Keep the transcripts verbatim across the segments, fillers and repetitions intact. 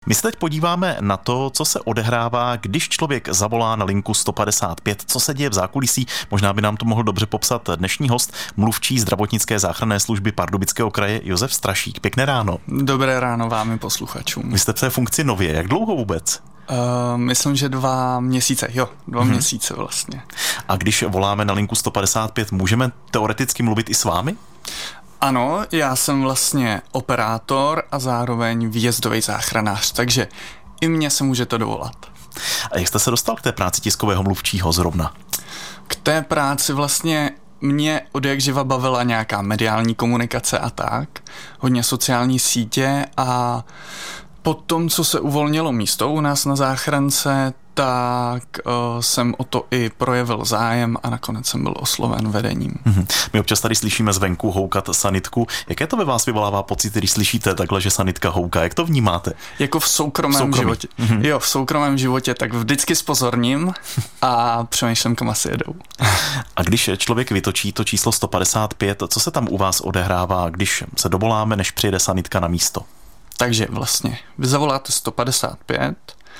My se teď podíváme na to, co se odehrává, když člověk zavolá na linku sto padesát pět, co se děje v zákulisí. Možná by nám to mohl dobře popsat dnešní host, mluvčí zdravotnické záchranné služby Pardubického kraje Josef Strašík. Pěkné ráno. Dobré ráno vám i posluchačům. Vy jste v té funkci nově. Jak dlouho vůbec? Uh, myslím, že dva měsíce, jo, dva hmm. měsíce vlastně. A když voláme na linku sto padesát pět, můžeme teoreticky mluvit i s vámi? Ano, já jsem vlastně operátor a zároveň výjezdový záchranář, takže i mě se můžete dovolat. A jak jste se dostal k té práci tiskového mluvčího zrovna? K té práci vlastně mě od jak živa bavila nějaká mediální komunikace a tak, hodně sociální sítě a potom, co se uvolnilo místo u nás na záchrance, tak uh, jsem o to i projevil zájem a nakonec jsem byl osloven vedením. Mm-hmm. My občas tady slyšíme zvenku houkat sanitku. Jaké to ve vás vyvolává pocit, když slyšíte takhle, že sanitka houká? Jak to vnímáte? Jako v soukromém v soukromí. životě. Mm-hmm. Jo, v soukromém životě, tak vždycky zpozorním a přemýšlím, kam asi jedou. A když člověk vytočí to číslo sto padesát pět, co se tam u vás odehrává, když se dovoláme, než přijede sanitka na místo? Takže vlastně vy zavoláte sto padesát pět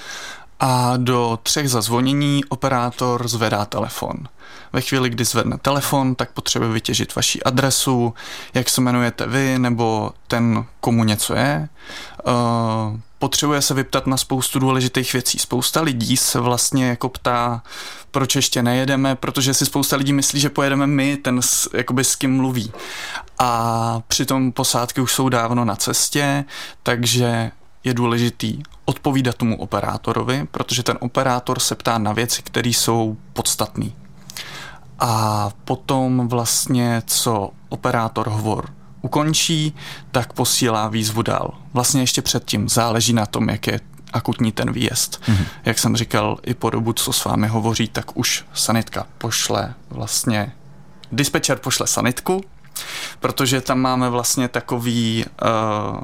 a do třech zazvonění operátor zvedá telefon. Ve chvíli, kdy zvedne telefon, tak potřebuje vytěžit vaši adresu, jak se jmenujete vy, nebo ten, komu něco je. Uh, potřebuje se vyptat na spoustu důležitých věcí. Spousta lidí se vlastně jako ptá, proč ještě nejedeme, protože si spousta lidí myslí, že pojedeme my, ten jakoby s kým mluví. A přitom posádky už jsou dávno na cestě, takže je důležitý odpovídat tomu operátorovi, protože ten operátor se ptá na věci, které jsou podstatné. A potom vlastně, co operátor hovor ukončí, tak posílá výzvu dál. Vlastně ještě předtím záleží na tom, jak je akutní ten výjezd. Mm-hmm. Jak jsem říkal, i po dobu, co s vámi hovoří, tak už sanitka pošle vlastně, dispečer pošle sanitku, protože tam máme vlastně takový uh,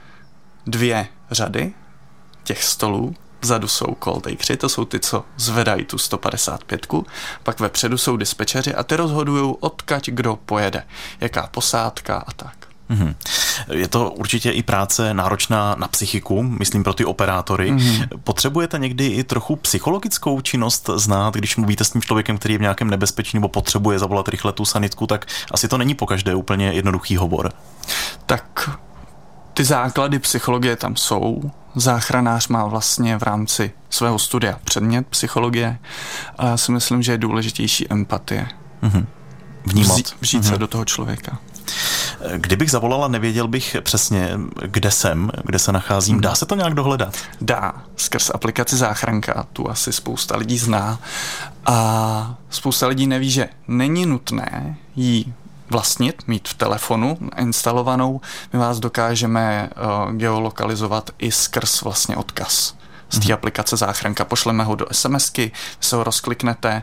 dvě řady těch stolů. Vzadu jsou call takeři, to jsou ty, co zvedají tu sto padesát pět, pak vepředu jsou dispečeři a ty rozhodují, odkud kdo pojede, jaká posádka a tak. Mm-hmm. Je to určitě i práce náročná na psychiku, myslím pro ty operátory. Mm-hmm. Potřebujete někdy i trochu psychologickou činnost znát, když mluvíte s tím člověkem, který je v nějakém nebezpečí nebo potřebuje zavolat rychle tu sanitku, tak asi to není pokaždé úplně jednoduchý hovor. Tak ty základy psychologie tam jsou. Záchranář má vlastně v rámci svého studia předmět psychologie, ale já si myslím, že je důležitější empatie. Mm-hmm. Vnímat. Vzít, vžít mm-hmm. se do toho člověka. Kdybych zavolala, nevěděl bych přesně, kde jsem, kde se nacházím. Dá se to nějak dohledat? Dá. Skrz aplikaci Záchranka, tu asi spousta lidí zná. A spousta lidí neví, že není nutné jí vlastnit, mít v telefonu instalovanou. My vás dokážeme uh, geolokalizovat i skrz vlastně odkaz z té mm-hmm. aplikace Záchranka. Pošleme ho do SMSky, se ho rozkliknete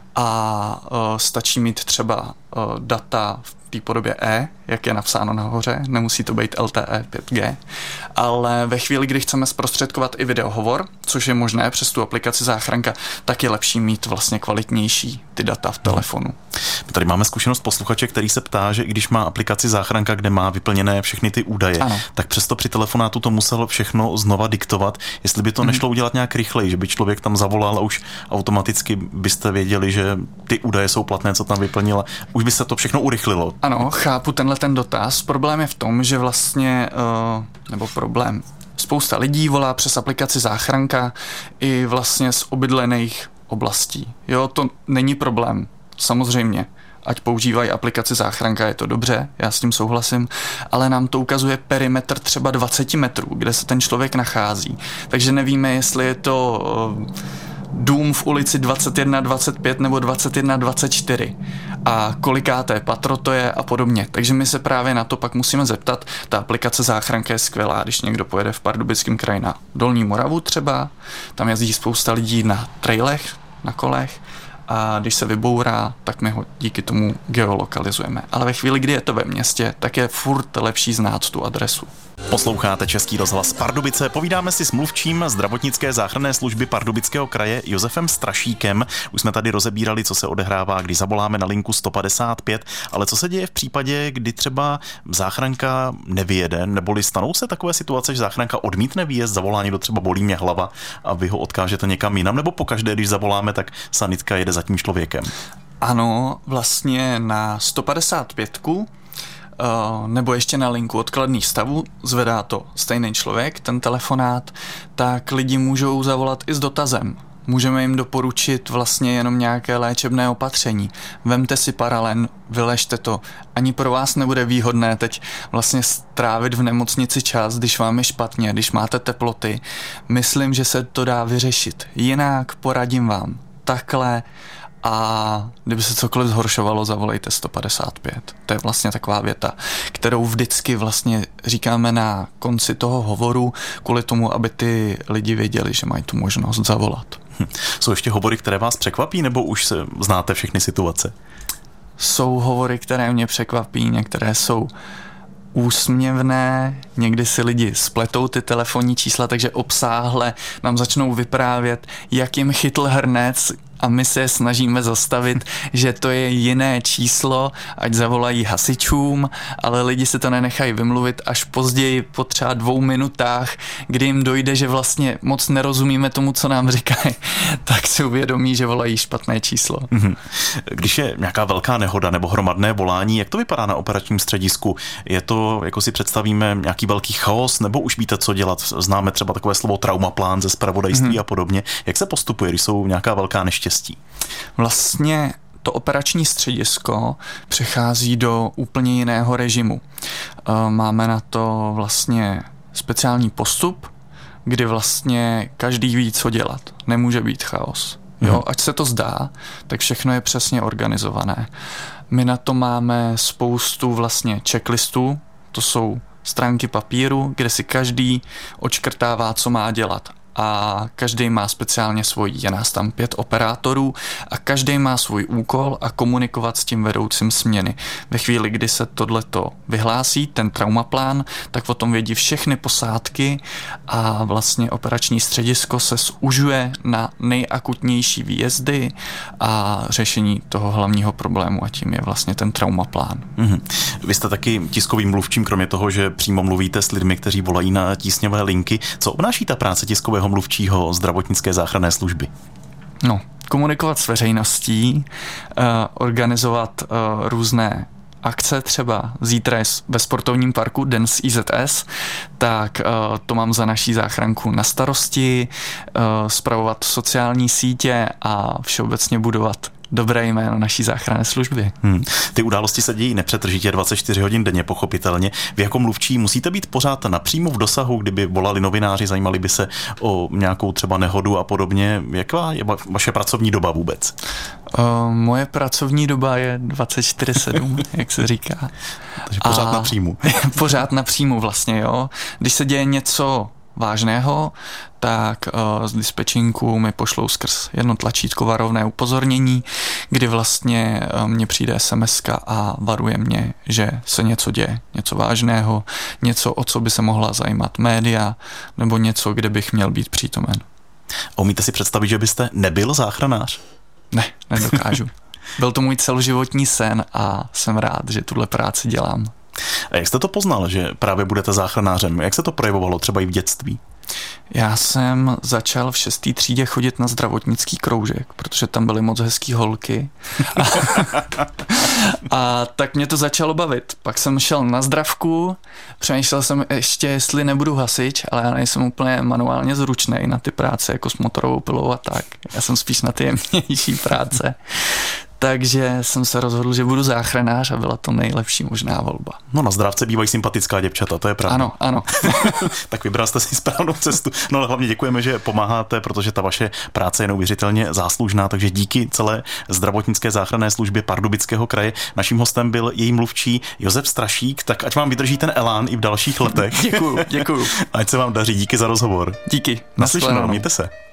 a uh, stačí mít třeba uh, data v té podobě E, jak je napsáno nahoře, nemusí to být L T E pět G, ale ve chvíli, kdy chceme zprostředkovat i videohovor, což je možné přes tu aplikaci Záchranka, tak je lepší mít vlastně kvalitnější ty data v telefonu. Tady máme zkušenost posluchače, který se ptá, že i když má aplikaci Záchranka, kde má vyplněné všechny ty údaje, ano. tak přesto při telefonátu to musel všechno znova diktovat. Jestli by to nešlo udělat nějak rychleji, že by člověk tam zavolal a už automaticky byste věděli, že ty údaje jsou platné, co tam vyplnila, už by se to všechno urychlilo. Ano, chápu tenhle ten dotaz. Problém je v tom, že vlastně, uh, nebo problém, spousta lidí volá přes aplikaci Záchranka i vlastně z obydlených oblastí. Jo, to není problém, samozřejmě. Ať používají aplikaci Záchranka, je to dobře, já s tím souhlasím, ale nám to ukazuje perimetr třeba dvacet metrů, kde se ten člověk nachází. Takže nevíme, jestli je to uh, dům v ulici dvacet jedna dvacet pět nebo dvacet jedna dvacet čtyři a kolikáté patro to je a podobně. Takže my se právě na to pak musíme zeptat. Ta aplikace Záchranka je skvělá, když někdo pojede v Pardubickém kraji na Dolní Moravu třeba, tam jezdí spousta lidí na trailech, na kolech a když se vybourá, tak my ho díky tomu geolokalizujeme. Ale ve chvíli, kdy je to ve městě, tak je furt lepší znát tu adresu. Posloucháte Český rozhlas Pardubice. Povídáme si s mluvčím zdravotnické záchranné služby Pardubického kraje Josefem Strašíkem. Už jsme tady rozebírali, co se odehrává, když zavoláme na linku sto padesát pět, ale co se děje v případě, kdy třeba záchranka nevyjede, neboli stanou se takové situace, že záchranka odmítne výjezd, zavolá někdo, třeba bolí mě hlava a vy ho odkážete někam jinam, nebo pokaždé, když zavoláme, tak sanitka jede za tím člověkem? Ano, vlastně na sto padesát pět nebo ještě na linku odkladných stavů, zvedá to stejný člověk, ten telefonát, tak lidi můžou zavolat i s dotazem. Můžeme jim doporučit vlastně jenom nějaké léčebné opatření. Vemte si Paralen, vyležte to. Ani pro vás nebude výhodné teď vlastně strávit v nemocnici čas, když vám je špatně, když máte teploty. Myslím, že se to dá vyřešit. Jinak poradím vám. Takhle. A kdyby se cokoliv zhoršovalo, zavolejte sto padesát pět. To je vlastně taková věta, kterou vždycky vlastně říkáme na konci toho hovoru, kvůli tomu, aby ty lidi věděli, že mají tu možnost zavolat. Hm. Jsou ještě hovory, které vás překvapí, nebo už se znáte všechny situace? Jsou hovory, které mě překvapí, některé jsou úsměvné, někdy si lidi spletou ty telefonní čísla, takže obsáhle nám začnou vyprávět, jak jim chytl hrnec, a my se snažíme zastavit, že to je jiné číslo, ať zavolají hasičům, ale lidi si to nenechají vymluvit až později po třeba dvou minutách, kdy jim dojde, že vlastně moc nerozumíme tomu, co nám říkají, tak si uvědomí, že volají špatné číslo. Mm-hmm. Když je nějaká velká nehoda nebo hromadné volání, jak to vypadá na operačním středisku? Je to, jako si představíme, nějaký velký chaos, nebo už víte, co dělat? Známe třeba takové slovo traumaplán ze zpravodajství mm-hmm. a podobně. Jak se postupuje, když jsou nějaká velká neštěstí? Vlastně to operační středisko přechází do úplně jiného režimu. Máme na to vlastně speciální postup, kdy vlastně každý ví, co dělat. Nemůže být chaos. Jo, ať se to zdá, tak všechno je přesně organizované. My na to máme spoustu vlastně checklistů, to jsou stránky papíru, kde si každý odškrtává, co má dělat. A každý má speciálně svůj, je nás tam pět operátorů a každý má svůj úkol a komunikovat s tím vedoucím směny. Ve chvíli, kdy se tohleto vyhlásí, ten traumaplán, tak o tom vědí všechny posádky a vlastně operační středisko se zužuje na nejakutnější výjezdy a řešení toho hlavního problému a tím je vlastně ten traumaplán. Mm-hmm. Vy jste taky tiskovým mluvčím, kromě toho, že přímo mluvíte s lidmi, kteří volají na tísňové linky. Co obnáší ta práce tiskového mluvčího zdravotnické záchranné služby? No, komunikovat s veřejností, uh, organizovat uh, různé akce, třeba zítra je ve sportovním parku Den z I Z S, tak uh, to mám za naší záchranku na starosti, uh, spravovat sociální sítě a všeobecně budovat dobré jméno naší záchranné služby. Hmm. Ty události se dějí nepřetržitě dvacet čtyři hodin denně, pochopitelně. Vy jako mluvčí musíte být pořád napřímo v dosahu, kdyby volali novináři, zajímali by se o nějakou třeba nehodu a podobně. Jaká je vaše pracovní doba vůbec? Uh, moje pracovní doba je dvacet čtyři sedm, jak se říká. Takže pořád napřímu. Pořád napřímu vlastně, jo. Když se děje něco vážného, tak uh, z dispečinku mi pošlou skrz jedno tlačítko varovné upozornění, kdy vlastně uh, mně přijde es em eska a varuje mě, že se něco děje, něco vážného, něco, o co by se mohla zajímat média, nebo něco, kde bych měl být přítomen. A umíte si představit, že byste nebyl záchranář? Ne, nedokážu. Byl to můj celoživotní sen a jsem rád, že tuhle práci dělám. A jak jste to poznal, že právě budete záchranářem? Jak se to projevovalo třeba i v dětství? Já jsem začal v šesté třídě chodit na zdravotnický kroužek, protože tam byly moc hezký holky. A, a tak mě to začalo bavit. Pak jsem šel na zdravku, přemýšlel jsem ještě, jestli nebudu hasič, ale já nejsem úplně manuálně zručnej na ty práce, jako s motorovou pilou a tak. Já jsem spíš na ty jemnější práce. Takže jsem se rozhodl, že budu záchranář a byla to nejlepší možná volba. No na zdravce bývají sympatická děvčata, to je pravda. Ano, ano. Tak vybral jste si správnou cestu. No ale hlavně děkujeme, že pomáháte, protože ta vaše práce je neuvěřitelně záslužná, takže díky celé zdravotnické záchranné službě Pardubického kraje. Naším hostem byl její mluvčí Josef Strašík, tak ať vám vydrží ten elán i v dalších letech. Děkuju, děkuju. Ať se vám daří, díky za rozhovor. Díky. Naslyšenou, mějte se.